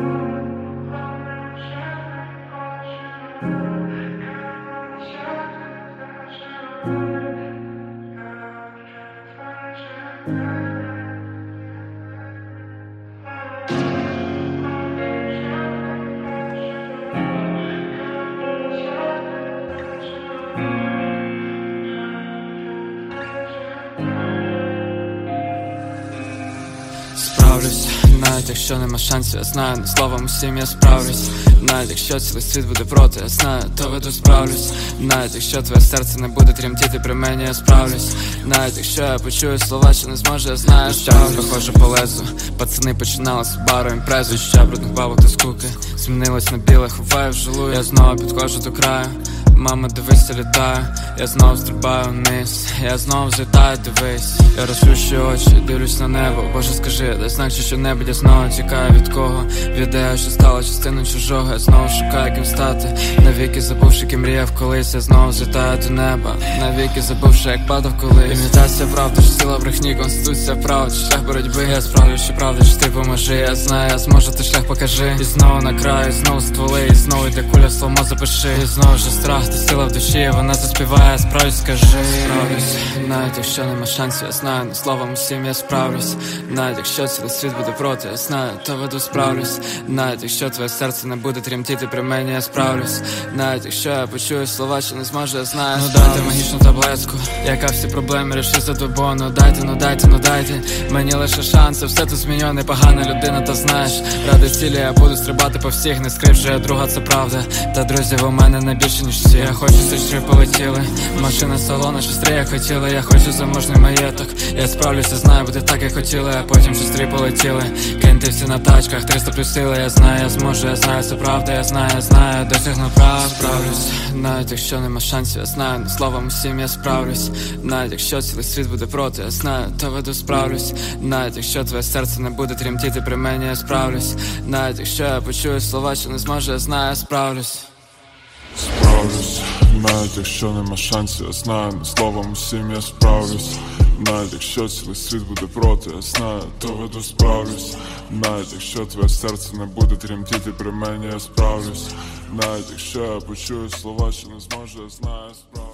Справлюсь, навіть якщо нема шансів, я знаю, не словом усім я справлюсь. Навіть якщо цілий світ буде проти, я знаю, то веду справлюсь. Навіть якщо твоє серце не буде тремтіти при мені, я справлюсь. Навіть якщо я почую слова, що не зможу, я знаю, що похоже по лезу. Пацани починали з бару імпрезу, ще брудних бабок та скуки змінилось на біле, ховаю в жилу, я знову підходжу до краю. Мама, дивися, літаю, я знову стрибаю вниз, я знову взлітаю, дивись. Я розплющую очі, дивлюсь на небо. Боже, скажи, дай знак, чи що-небудь. Я знову тікаю від кого? Від ідеї, що стала частиною чужого. Я знову шукаю, ким стати. Навіки забувши, ким мріяв колись. Я знову злітаю до неба. Навіки забувши, як падав колись. Імітація правди, що сила брехні, конституція правди, шлях боротьби. Я справлю, що правда, що ти поможи. Я знаю, я зможу, ти шлях покажи. І знову на краю, і знову стволи, і знову йде куля, слово запиши. І знову ж страх, ти сила в душі, вона заспіває, справлюсь, скажи. Справлюсь, навіть якщо нема шансів, я знаю, не словом усім я справлюсь. Навіть якщо цілий світ буде проти, я знаю, то веду справлюсь. Навіть якщо твоє серце не буде тремтіти при мені, я справлюсь. Навіть якщо я почую слова, що не зможу, я знаю. Ну дайте магічну таблетку, яка всі проблеми рішить за добу. Ну дайте мені лише шанси, все тут зміню, непогана людина, та знаєш. Ради цілі я буду стрибати по всіх, не скрив, що я друга, це правда. Та друзів у мене не більше, ніж всі. Я хочу сестри полетіли, машина салона, шестри як хотіли. Я хочу заможний маєток, я справлюся, знаю, буде так, як хотіли. А потім шестри полетіли, кенти всі на тачках, 300 плюс сили. Я знаю, я зможу, я знаю, це правда. Я знаю, досягну прав. Справлюсь, навіть якщо нема шансів, я знаю, не словом усім я справлюсь. Навіть якщо цілий світ буде проти, я знаю, то веду справлюсь. Навіть якщо твоє серце не буде тремтіти при мені, я справлюсь. Навіть якщо я почую слова, що не зможу, я знаю, я справлюсь. Справлюсь, навіть якщо нема шансів, я знаю, не словом усім я справлюсь. Навіть якщо цілий світ буде проти, я знаю, то веду справлюсь. Навіть якщо твоє серце не буде тремтіти при мені, я справлюсь. Навіть якщо я почую слова, що не зможу, я знаю, я справлюсь.